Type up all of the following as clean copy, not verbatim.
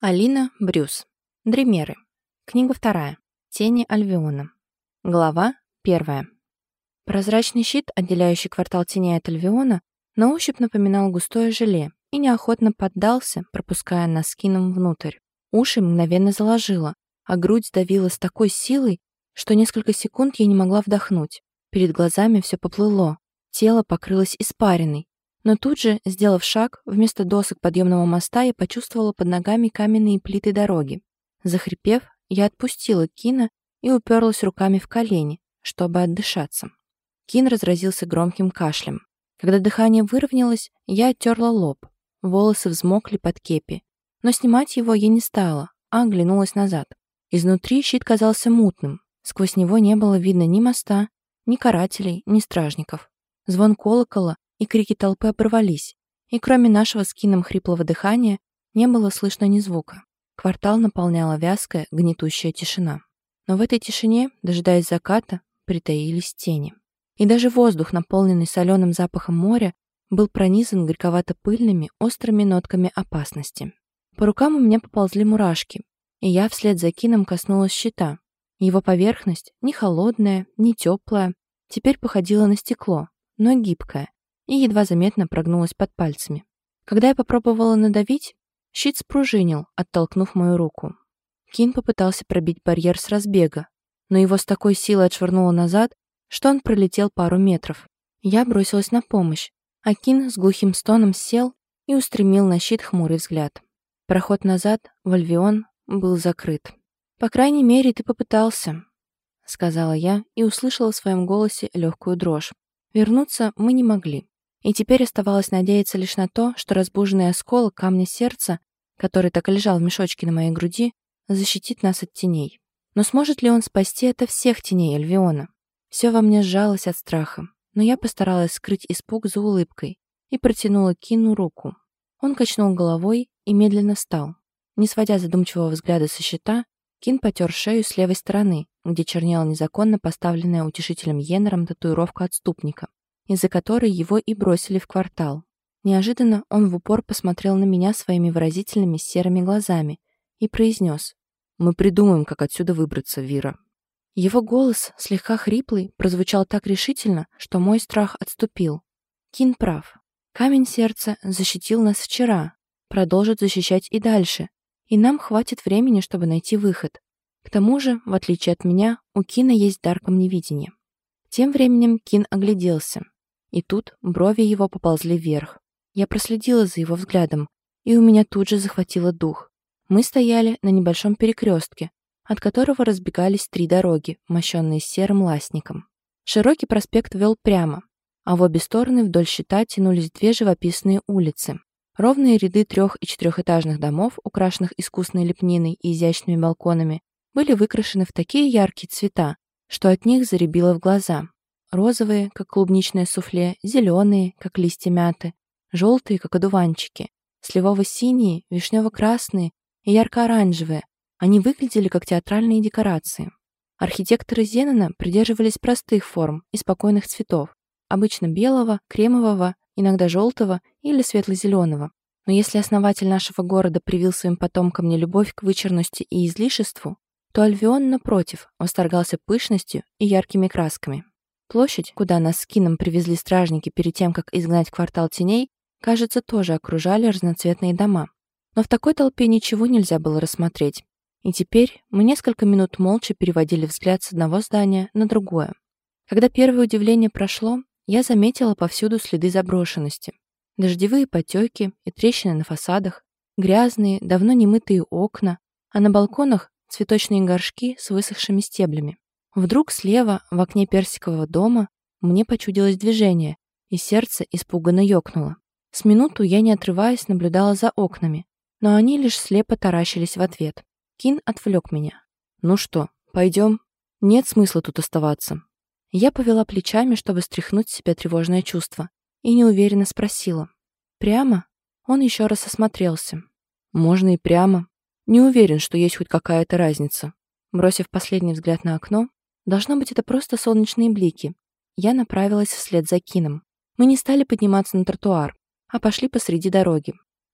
Алина Брюс. Дримеры. Книга 2. Тени Альвиона. Глава 1. Прозрачный щит, отделяющий квартал теней от Альвиона, на ощупь напоминал густое желе и неохотно поддался, пропуская нас с Кином внутрь. Уши мгновенно заложило, а грудь сдавила с такой силой, что несколько секунд я не могла вдохнуть. Перед глазами все поплыло, тело покрылось испариной. Но тут же, сделав шаг, вместо досок подъемного моста я почувствовала под ногами каменные плиты дороги. Захрипев, я отпустила Кина и уперлась руками в колени, чтобы отдышаться. Кин разразился громким кашлем. Когда дыхание выровнялось, я оттерла лоб. Волосы взмокли под кепи. Но снимать его я не стала, а оглянулась назад. Изнутри щит казался мутным. Сквозь него не было видно ни моста, ни карателей, ни стражников. Звон колокола и крики толпы оборвались, и кроме нашего с Кином хриплого дыхания не было слышно ни звука. Квартал наполняла вязкая, гнетущая тишина. Но в этой тишине, дожидаясь заката, притаились тени. И даже воздух, наполненный соленым запахом моря, был пронизан горьковато-пыльными, острыми нотками опасности. По рукам у меня поползли мурашки, и я вслед за Кином коснулась щита. Его поверхность, ни холодная, ни теплая, теперь походила на стекло, но гибкое, и едва заметно прогнулась под пальцами. Когда я попробовала надавить, щит спружинил, оттолкнув мою руку. Кин попытался пробить барьер с разбега, но его с такой силой отшвырнуло назад, что он пролетел пару метров. Я бросилась на помощь, а Кин с глухим стоном сел и устремил на щит хмурый взгляд. Проход назад, в Альвион, был закрыт. «По крайней мере, ты попытался», — сказала я и услышала в своем голосе легкую дрожь. Вернуться мы не могли. И теперь оставалось надеяться лишь на то, что разбуженный осколок камня сердца, который так и лежал в мешочке на моей груди, защитит нас от теней. Но сможет ли он спасти от всех теней Альвиона? Все во мне сжалось от страха, но я постаралась скрыть испуг за улыбкой и протянула Кину руку. Он качнул головой и медленно встал. Не сводя задумчивого взгляда со щита, Кин потер шею с левой стороны, где чернела незаконно поставленная утешителем Йеннером татуировка отступника, из-за которой его и бросили в квартал. Неожиданно он в упор посмотрел на меня своими выразительными серыми глазами и произнес: «Мы придумаем, как отсюда выбраться, Вира». Его голос, слегка хриплый, прозвучал так решительно, что мой страх отступил. Кин прав. Камень сердца защитил нас вчера, продолжит защищать и дальше, и нам хватит времени, чтобы найти выход. К тому же, в отличие от меня, у Кина есть дар камневидения. Тем временем Кин огляделся. И тут брови его поползли вверх. Я проследила за его взглядом, и у меня тут же захватило дух. Мы стояли на небольшом перекрестке, от которого разбегались 3 дороги, мощенные серым ластником. Широкий проспект вел прямо, а в обе стороны вдоль щита тянулись 2 живописные улицы. Ровные ряды 3- и 4-этажных домов, украшенных искусной лепниной и изящными балконами, были выкрашены в такие яркие цвета, что от них зарябило в глаза. Розовые, как клубничное суфле, зеленые, как листья мяты, желтые, как одуванчики, сливово-синие, вишнево-красные и ярко-оранжевые. Они выглядели как театральные декорации. Архитекторы Зенона придерживались простых форм и спокойных цветов, обычно белого, кремового, иногда желтого или светло-зеленого. Но если основатель нашего города привил своим потомкам нелюбовь к вычурности и излишеству, то Альвион, напротив, восторгался пышностью и яркими красками. Площадь, куда нас с Кином привезли стражники перед тем, как изгнать квартал теней, кажется, тоже окружали разноцветные дома. Но в такой толпе ничего нельзя было рассмотреть. И теперь мы несколько минут молча переводили взгляд с одного здания на другое. Когда первое удивление прошло, я заметила повсюду следы заброшенности. Дождевые потеки и трещины на фасадах, грязные, давно немытые окна, а на балконах цветочные горшки с высохшими стеблями. Вдруг слева, в окне персикового дома, мне почудилось движение, и сердце испуганно ёкнуло. С минуту я, не отрываясь, наблюдала за окнами, но они лишь слепо таращились в ответ. Кин отвлек меня. «Ну что, пойдем? Нет смысла тут оставаться». Я повела плечами, чтобы стряхнуть с себя тревожное чувство, и неуверенно спросила: «Прямо?» Он еще раз осмотрелся. «Можно и прямо. Не уверен, что есть хоть какая-то разница». Бросив последний взгляд на окно, должно быть, это просто солнечные блики, я направилась вслед за Кином. Мы не стали подниматься на тротуар, а пошли посреди дороги.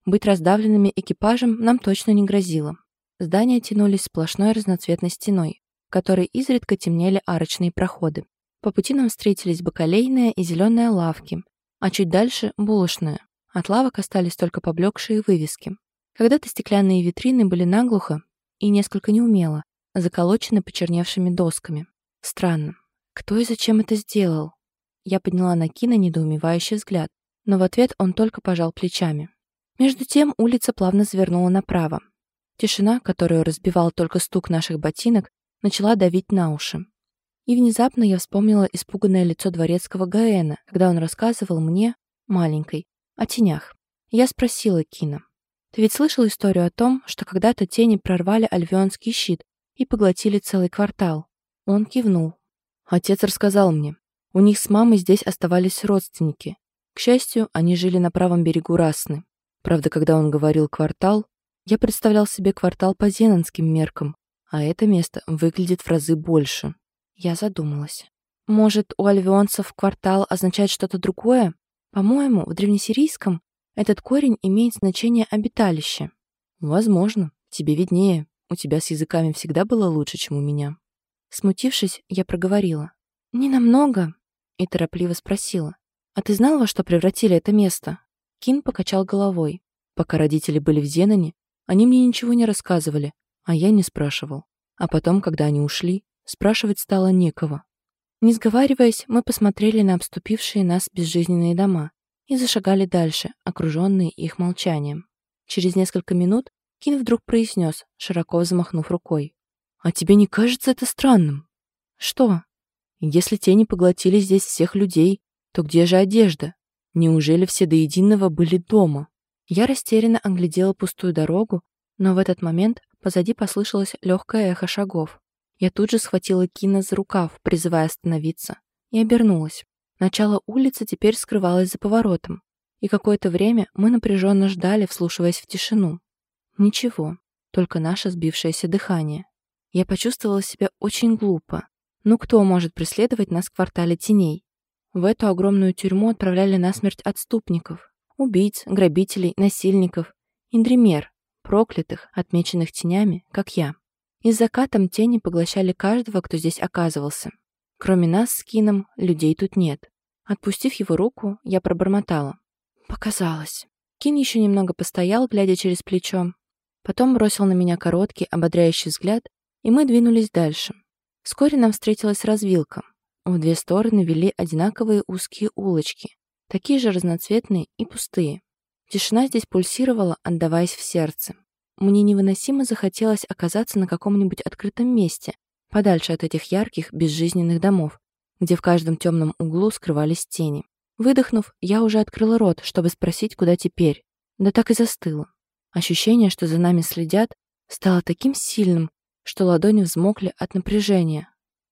Быть раздавленными экипажем нам точно не грозило. Здания тянулись сплошной разноцветной стеной, в которой изредка темнели арочные проходы. По пути нам встретились бакалейная и зеленая лавки, а чуть дальше — булочная. От лавок остались только поблекшие вывески. Когда-то стеклянные витрины были наглухо и несколько неумело заколочены почерневшими досками. Странно. Кто и зачем это сделал? Я подняла на Кина недоумевающий взгляд, но в ответ он только пожал плечами. Между тем улица плавно завернула направо. Тишина, которую разбивал только стук наших ботинок, начала давить на уши. И внезапно я вспомнила испуганное лицо дворецкого Гаэна, когда он рассказывал мне, маленькой, о тенях. Я спросила Кина: «Ты ведь слышал историю о том, что когда-то тени прорвали Альвионский щит и поглотили целый квартал?» Он кивнул. «Отец рассказал мне. У них с мамой здесь оставались родственники. К счастью, они жили на правом берегу Расны. Правда, когда он говорил «квартал», я представлял себе квартал по зенонским меркам, а это место выглядит в разы больше». Я задумалась. Может, у альвионцев квартал означает что-то другое? По-моему, в древнесирийском этот корень имеет значение «обиталище». Возможно, тебе виднее. У тебя с языками всегда было лучше, чем у меня. Смутившись, я проговорила: «Не намного», и торопливо спросила: «А ты знал, во что превратили это место?» Кин покачал головой. «Пока родители были в Зеноне, они мне ничего не рассказывали, а я не спрашивал. А потом, когда они ушли, спрашивать стало некого». Не сговариваясь, мы посмотрели на обступившие нас безжизненные дома и зашагали дальше, окруженные их молчанием. Через несколько минут Кин вдруг произнес, широко взмахнув рукой: «А тебе не кажется это странным?» «Что?» «Если тени поглотили здесь всех людей, то где же одежда? Неужели все до единого были дома?» Я растерянно оглядела пустую дорогу, но в этот момент позади послышалось легкое эхо шагов. Я тут же схватила Кина за рукав, призывая остановиться, и обернулась. Начало улицы теперь скрывалось за поворотом, и какое-то время мы напряженно ждали, вслушиваясь в тишину. Ничего, только наше сбившееся дыхание. Я почувствовала себя очень глупо. Ну кто может преследовать нас в квартале теней? В эту огромную тюрьму отправляли насмерть отступников, убийц, грабителей, насильников, индример, проклятых, отмеченных тенями, как я. И с закатом тени поглощали каждого, кто здесь оказывался. Кроме нас с Кином, людей тут нет. Отпустив его руку, я пробормотала: «Показалось». Кин еще немного постоял, глядя через плечо. Потом бросил на меня короткий, ободряющий взгляд, и мы двинулись дальше. Вскоре нам встретилась развилка. В две стороны вели одинаковые узкие улочки, такие же разноцветные и пустые. Тишина здесь пульсировала, отдаваясь в сердце. Мне невыносимо захотелось оказаться на каком-нибудь открытом месте, подальше от этих ярких, безжизненных домов, где в каждом темном углу скрывались тени. Выдохнув, я уже открыла рот, чтобы спросить, куда теперь. Да так и застыла. Ощущение, что за нами следят, стало таким сильным, что ладони взмокли от напряжения.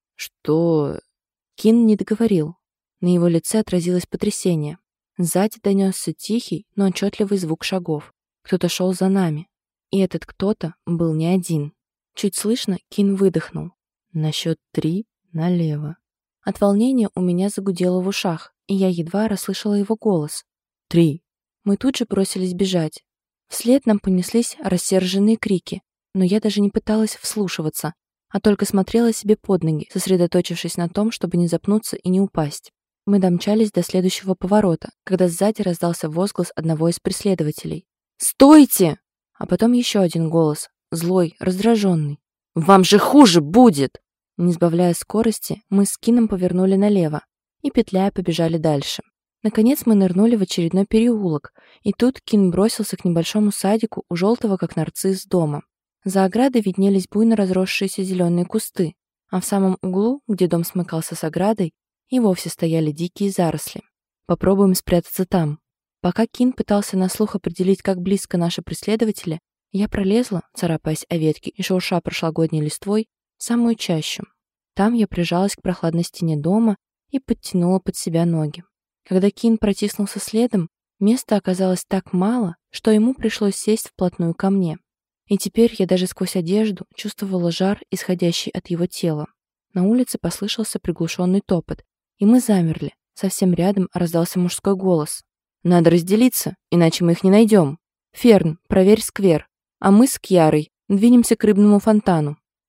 «Что?» Кин не договорил. На его лице отразилось потрясение. Сзади донесся тихий, но отчетливый звук шагов. Кто-то шел за нами. И этот кто-то был не один. Чуть слышно, Кин выдохнул. «На счет 3 налево». От волнения у меня загудело в ушах, и я едва расслышала его голос. 3. Мы тут же бросились бежать. Вслед нам понеслись рассерженные крики, но я даже не пыталась вслушиваться, а только смотрела себе под ноги, сосредоточившись на том, чтобы не запнуться и не упасть. Мы домчались до следующего поворота, когда сзади раздался возглас одного из преследователей. «Стойте!» А потом еще один голос, злой, раздраженный. «Вам же хуже будет!» Не сбавляя скорости, мы с Кином повернули налево и, петляя, побежали дальше. Наконец мы нырнули в очередной переулок, и тут Кин бросился к небольшому садику у желтого, как нарцисс, дома. За оградой виднелись буйно разросшиеся зеленые кусты, а в самом углу, где дом смыкался с оградой, и вовсе стояли дикие заросли. «Попробуем спрятаться там». Пока Кин пытался на слух определить, как близко наши преследователи, я пролезла, царапаясь о ветки и шурша прошлогодней листвой, в самую чащу. Там я прижалась к прохладной стене дома и подтянула под себя ноги. Когда Кин протиснулся следом, места оказалось так мало, что ему пришлось сесть вплотную ко мне. И теперь я даже сквозь одежду чувствовала жар, исходящий от его тела. На улице послышался приглушенный топот, и мы замерли. Совсем рядом раздался мужской голос. «Надо разделиться, иначе мы их не найдем». «Ферн, проверь сквер, а мы с Кьярой двинемся к рыбному фонтану».